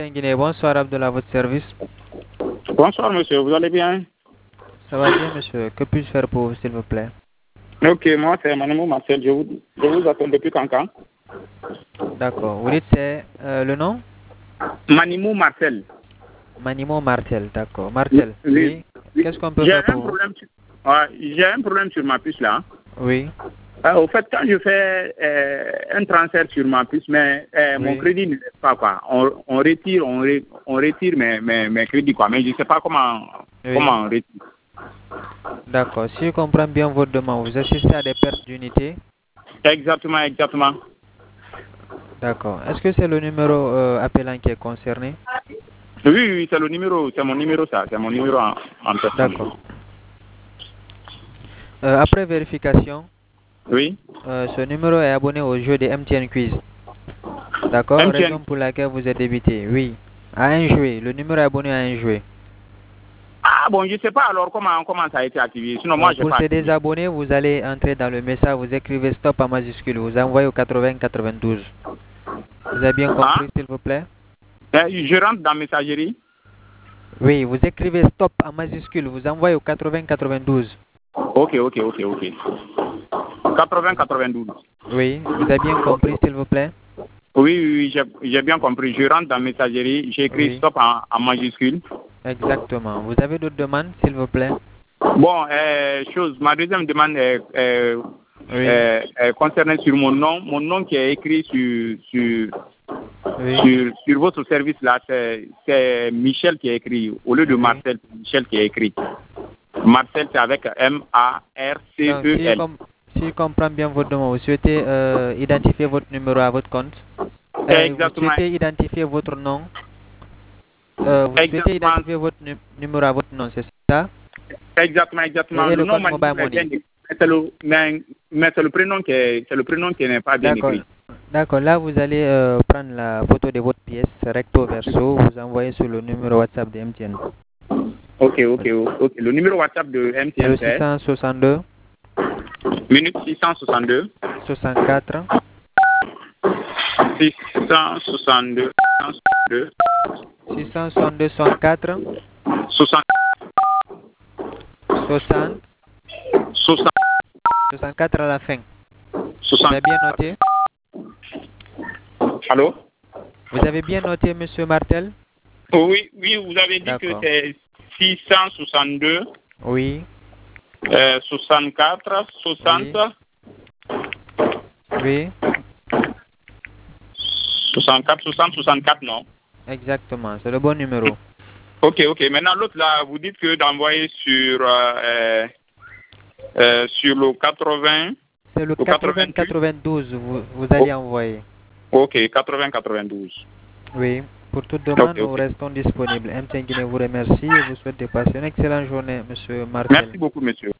Guinée, bonsoir Abdullah, à votre service. Bonsoir monsieur, vous allez bien? Ça va bien monsieur, que puis-je faire pour vous s'il vous plaît? Ok, moi c'est Manimo Marcel, je vous appelle depuis Cancan. D'accord, vous dites c'est le nom? Manimo Marcel. Manimo Martel, d'accord. Martel, oui. Qu'est-ce qu'on peut J'ai faire un pour vous? problème j'ai un problème sur ma puce là. Oui, Au fait, quand je fais un transfert sur ma puce, mais mon Oui. crédit ne laisse pas quoi. On retire mes crédits quoi, mais je ne sais pas comment Oui. comment on retire. d'accord. Si je comprends bien votre demande, vous assistez à des pertes d'unité? Exactement, exactement. D'accord. Est-ce que c'est le numéro appelant qui est concerné? Oui, oui, c'est mon numéro ça, c'est mon numéro en personne. D'accord. Après vérification, Oui. ce numéro est abonné au jeu des MTN Quiz. D'accord? MTN. Raison pour laquelle vous êtes débité. Oui. À un jouet. Le numéro est abonné à un jouet. Ah bon, je ne sais pas alors comment ça a été activé. Sinon, moi, je Pour pas se activé. désabonner, vous allez entrer dans le message, vous écrivez stop en majuscule, vous envoyez au 80-92. Vous avez bien compris, s'il vous plaît? Je rentre dans messagerie. Oui, vous écrivez stop en majuscule, vous envoyez au 80-92. Ok. 80-92. Oui, vous avez bien compris, s'il vous plaît? Oui, j'ai bien compris. Je rentre dans messagerie, j'écris Oui. stop en majuscule. Exactement. Vous avez d'autres demandes, s'il vous plaît? Bon, ma deuxième demande Oui. concernée sur mon nom qui est écrit Oui. sur votre service là, c'est Michel qui est écrit. Au lieu de Oui. Marcel, c'est Michel qui est écrit. Marcel, c'est avec M-A-R-C-E-L. Donc, si je comprends bien votre demande, vous souhaitez identifier votre numéro à votre compte? Vous Exactement. souhaitez identifier votre nom? Vous souhaitez identifier votre numéro à votre nom, c'est ça? Exactement. Et Le le nom code mobile est bien money. écrit. Mais c'est le prénom qui n'est pas bien écrit. D'accord. Là, vous allez prendre la photo de votre pièce recto verso, vous envoyez sur le numéro WhatsApp de MTN. Ok. Le numéro WhatsApp de MTN, c'est 662 minute 662 64 662 662 64 60 60 60 64 à la fin. Vous 60. avez bien noté? Allô? Vous avez bien noté, Monsieur Martel? Oui, vous avez dit que D'accord. c'est 662 Oui. 64 60 Oui. 64 60 64, non? Exactement, c'est le bon numéro. Ok. Maintenant, l'autre là, vous dites que d'envoyer sur le 80. C'est le 80-92, vous allez envoyer. Ok, 80-92. Oui. Pour toute demande, nous Ok. restons disponibles. MTN Guinée vous remercie et vous souhaite de passer une excellente journée, Monsieur Martel. Merci beaucoup, monsieur.